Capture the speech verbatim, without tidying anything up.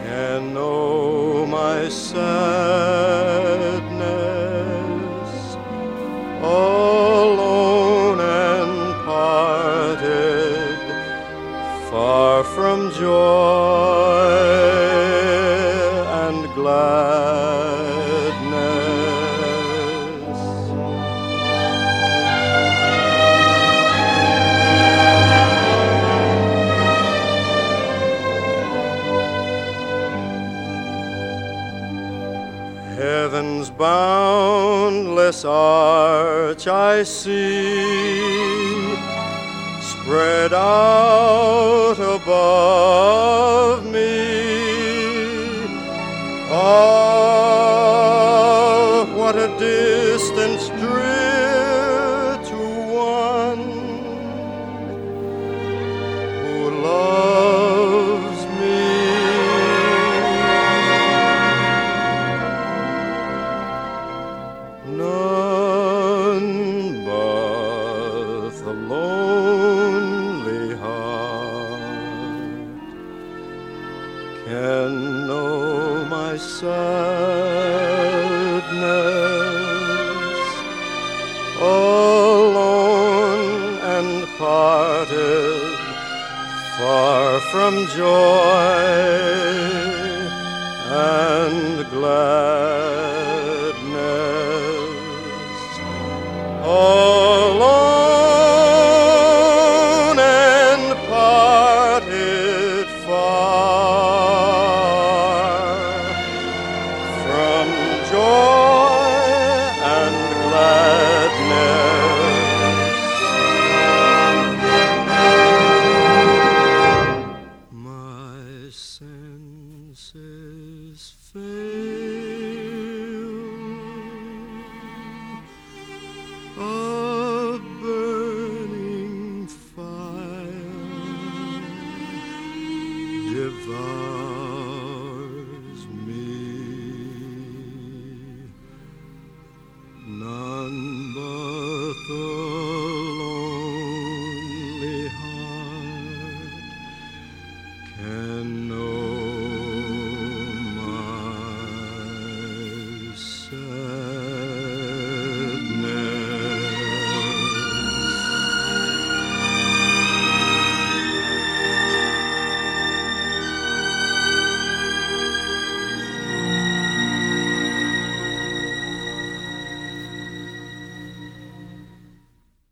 can know my sadness, alone and parted, far from joy and gladness. Heaven's boundless arch I see, spread out above me. Ah, what a distance dear to one who loves me. None but the lonely heart can know my sadness, alone and parted, far from joy and gladness. Alone and parted, far from joy and gladness. My senses fail.